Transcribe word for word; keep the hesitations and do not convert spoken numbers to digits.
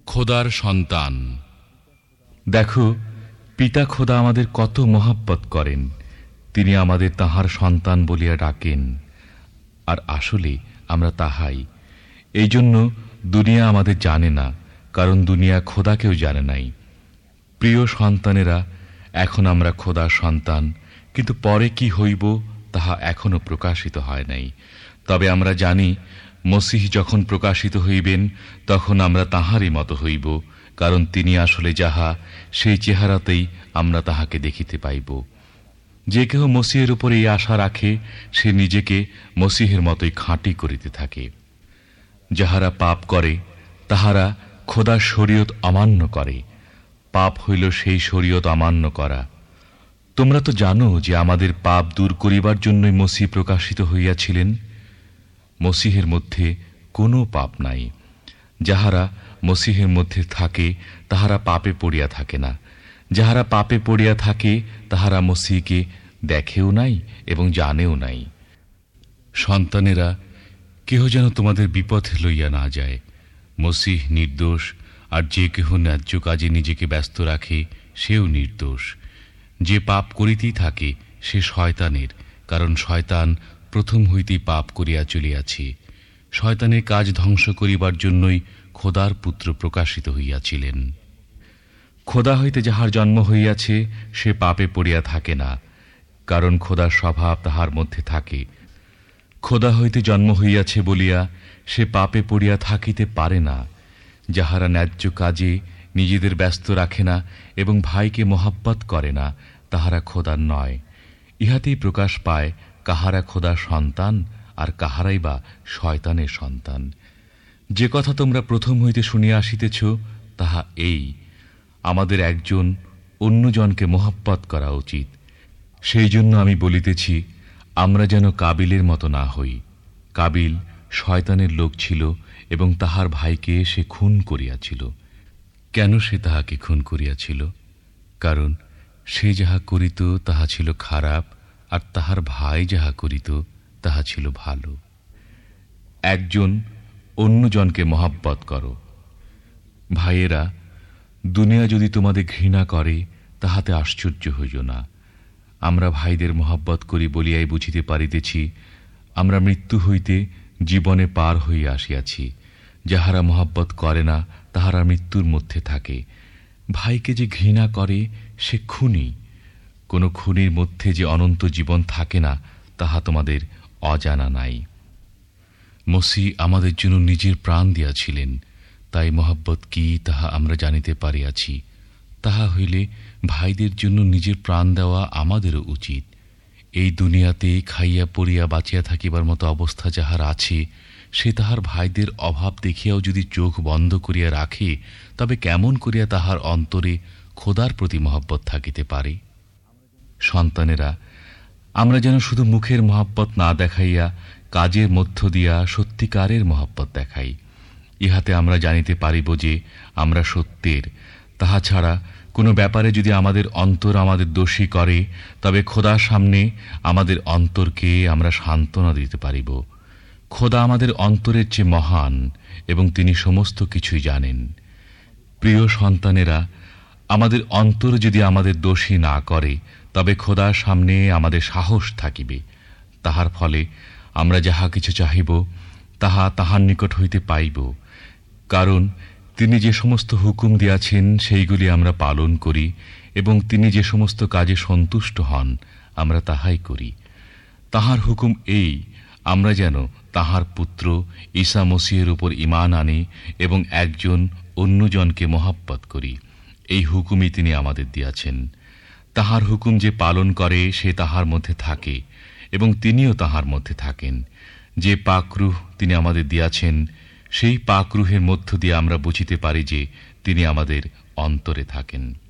খোদার সন্তান। দেখো, পিতা খোদা আমাদের কত মহব্বত করেন। তিনি আমাদের তাহার সন্তান বলিয়া ডাকেন, আর আসলে আমরা তাহাই। এই জন্য দুনিয়া আমাদের জানে না, কারণ দুনিয়া খোদাকেও জানে নাই। প্রিয় সন্তানেরা, এখন আমরা খোদার সন্তান, কিন্তু পরে কি হইব তাহা এখনো প্রকাশিত হয় নাই। তবে আমরা জানি, মসীহ যখন প্রকাশিত হইবেন তখন আমরা তাহারই মতো হইব, কারণ তিনি আসলে যাহা, সেই চেহারাতেই আমরা তাহাকে দেখিতে পাইব। যে কেহ মসীহের উপর এই আশা রাখে, সে নিজেকে মসীহের মতোই খাঁটি করিতে থাকে। যাহারা পাপ করে তাহারা খোদার শরীয়ত অমান্য করে। পাপ হইল সেই শরীয়ত অমান্য করা। তোমরা তো জানো যে আমাদের পাপ দূর করিবার জন্যই মসীহ প্রকাশিত হইয়াছিলেন। মসীহের মধ্যে কোনো পাপ নাই। যাহারা মসীহের মধ্যে থাকে তাহারা পাপে পড়িয়া থাকে না। যাহারা পাপে পড়িয়া থাকে তাহারা মসীহকে দেখেও নাই এবং জানেও নাই। সন্তানেরা, কেহ যেন তোমাদের বিপথে লইয়া না যায়। মসীহ নির্দোষ, আর যে কেহ ন্যায্য কাজে নিজেকে ব্যস্ত রাখে সেও নির্দোষ। যে পাপ করিতেই থাকে সে শয়তানের, কারণ শয়তান প্রথম হইতেই পাপ করিয়া চলিয়াছে। শয়তানের কাজ ধ্বংস করিবার জন্যই খোদার পুত্র প্রকাশিত হইয়াছিলেন। খোদা হইতে যাহার জন্ম হইয়াছে সে পাপে পড়িয়া থাকে না, কারণ খোদার স্বভাব তাহার মধ্যে থাকে। খোদা হইতে জন্ম হইয়াছে বলিয়া সে পাপে পড়িয়া থাকিতে পারে না। যাহারা ন্যায্য কাজে নিজেদের ব্যস্ত রাখে না এবং ভাইকে মহব্বত করে না, তাহারা খোদার নয়। ইহাতেই প্রকাশ পায় কাহারা খোদার সন্তান আর কাহারাই বা শয়তানের সন্তান। যে কথা তোমরা প্রথম হইতে শুনিয়া আসিতেছ তাহা এই, আমাদের একজন অন্যজনকে মহব্বত করা উচিত। সেই জন্য আমি বলিতেছি, আমরা যেন কাবিলের মতো না হই। কাবিল শয়তানের লোক ছিল এবং তাহার ভাইকে সে খুন করিয়াছিল। কেন সে তাহাকে খুন করিয়াছিল? কারণ সে যাহা করিত তাহা ছিল খারাপ, আর তাহার ভাই যাহা করিত তাহা ছিল ভালো। একজন অন্যজনকে মহব্বত করো। ভাইয়েরা, দুনিয়া যদি তোমাদের ঘৃণা করে তাহাতে আশ্চর্য হইও না। আমরা ভাইদের মহব্বত করি বলিয়াই বুঝিতে পারিতেছি আমরা মৃত্যু হইতে জীবনে পার হইয়া আসিয়াছি। যাহারা মহব্বত করে না তাহারা মৃত্যুর মধ্যে থাকে। ভাইকে যে ঘৃণা করে সে খুনী। কোন খুনির মধ্যে যে অনন্ত জীবন থাকে না তাহা তোমাদের অজানা নাই। মসীহ আমাদের জন্য নিজের প্রাণ দিয়াছিলেন, তাই মহব্বত কি তাহা আমরা জানিতে পারিয়াছি। তাহা হইলে ভাইদের জন্য নিজের প্রাণ দেওয়া আমাদেরও উচিত। এই দুনিয়াতে খাইয়া পড়িয়া বাঁচিয়া থাকিবার মতো অবস্থা যাহার আছে, সে তাহার ভাইদের অভাব দেখিয়াও যদি চোখ বন্ধ করিয়া রাখে, তবে কেমন করিয়া তাহার অন্তরে খোদার প্রতি মহব্বত থাকিতে পারে? সন্তানেরা, আমরা যেন শুধু মুখের মহব্বত না দেখাইয়া কাজের মধ্য দিয়া সত্যিকারের মহব্বত দেখাই। ইহাতে আমরা জানিতে পারিব যে আমরা সত্যের। তাহা ছাড়া কোনো ব্যাপারে যদি আমাদের অন্তর আমাদের দোষী করে, তবে খোদার সামনে আমাদের অন্তরকে আমরা সান্ত্বনা দিতে পারিব। খোদা আমাদের অন্তরের চেয়ে মহান এবং তিনি সমস্ত কিছুই জানেন। প্রিয় সন্তানেরা, আমাদের অন্তর যদি আমাদের দোষী না করে, তবে খোদার সামনে আমাদের সাহস থাকিবে। তাহার ফলে আমরা যাহা কিছু চাহিব তাহা তাহার নিকট হইতে পাইব, কারণ তিনি যে সমস্ত হুকুম দিয়াছেন সেইগুলি আমরা পালন করি, এবং তিনি যে সমস্ত কাজে সন্তুষ্ট হন আমরা তাহাই করি। তাহার হুকুম এই, আমরা যেন তাহার পুত্র ঈসা মসীহের উপর ঈমান আনি এবং একজন অন্যজনকে মহব্বত করি। এই হুকুমই তিনি আমাদের দিয়াছেন। তাহার হুকুম যে পালন করে সে তাহার মধ্যে থাকে এবং তিনিও তাহার মধ্যে থাকেন। যে পাকরুহ তিনি আমাদের দিয়াছেন, সেই পাকরুহের মধ্য দিয়ে আমরা বুঝিতে পারি যে তিনি আমাদের অন্তরে থাকেন।